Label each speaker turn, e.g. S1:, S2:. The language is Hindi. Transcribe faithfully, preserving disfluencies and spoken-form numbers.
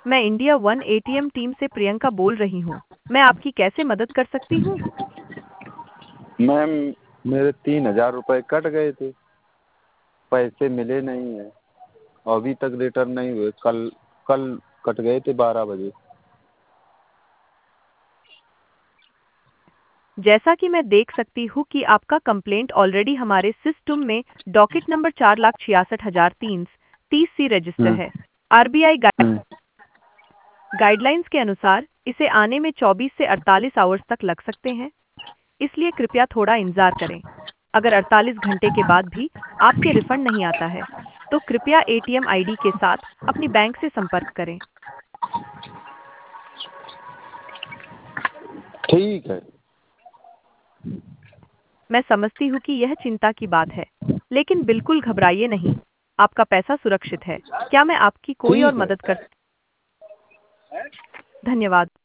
S1: मैं इंडिया वन एटीएम टीम से प्रियंका बोल रही हूँ। मैं आपकी कैसे मदद कर सकती हूँ?
S2: मैम, मेरे तीन हजार रुपये कट गए थे, पैसे मिले नहीं हैं, अभी तक रिटर्न नहीं हुए। कल कल कट गए थे बारह बजे।
S1: जैसा कि मैं देख सकती हूँ कि आपका कंप्लेंट ऑलरेडी हमारे सिस्टम में डॉकेट नंबर चार लाख छियासठ हजार तीन तीस सी रजिस्टर
S2: हम्म,
S1: है। आरबीआई
S2: हम्म,
S1: गाइडलाइंस के अनुसार इसे आने में चौबीस से अड़तालीस आवर्स तक लग सकते हैं, इसलिए कृपया थोड़ा इंतजार करें। अगर अड़तालीस घंटे के बाद भी आपके रिफंड नहीं आता है, तो कृपया एटीएम आईडी के साथ अपनी बैंक से संपर्क करें।
S2: ठीक है।
S1: मैं समझती हूँ कि यह चिंता की बात है, लेकिन बिल्कुल घबराइए नहीं, आपका पैसा सुरक्षित है। क्या मैं आपकी कोई और
S2: ठीक है।
S1: मदद कर? धन्यवाद।